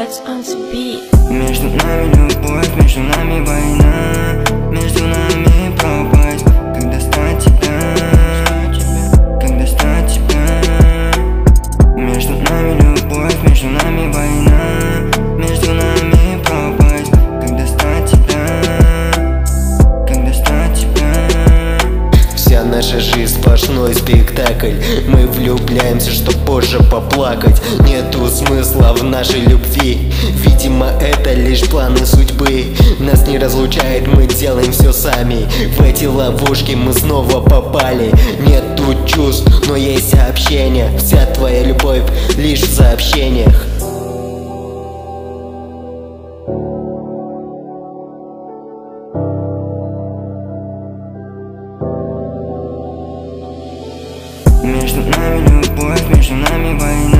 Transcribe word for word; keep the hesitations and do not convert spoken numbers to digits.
Vibes on the beat. Между нами любовь, между нами война, между нами пропасть. Как достать тебя, как достать тебя. Между нами любовь, между нами война, между нами пропасть. Как достать тебя, как достать тебя. Вся наша жизнь сплошной спектакль. Мы влюбляемся, чтоб позже поплакать. Нету смысла в нашей любви. Видимо, это лишь планы судьбы. Нас не разлучает, мы делаем все сами. В эти ловушки мы снова попали. Нету чувств, но есть общение. Вся твоя любовь лишь в сообщениях. Между нами любовь, между нами война.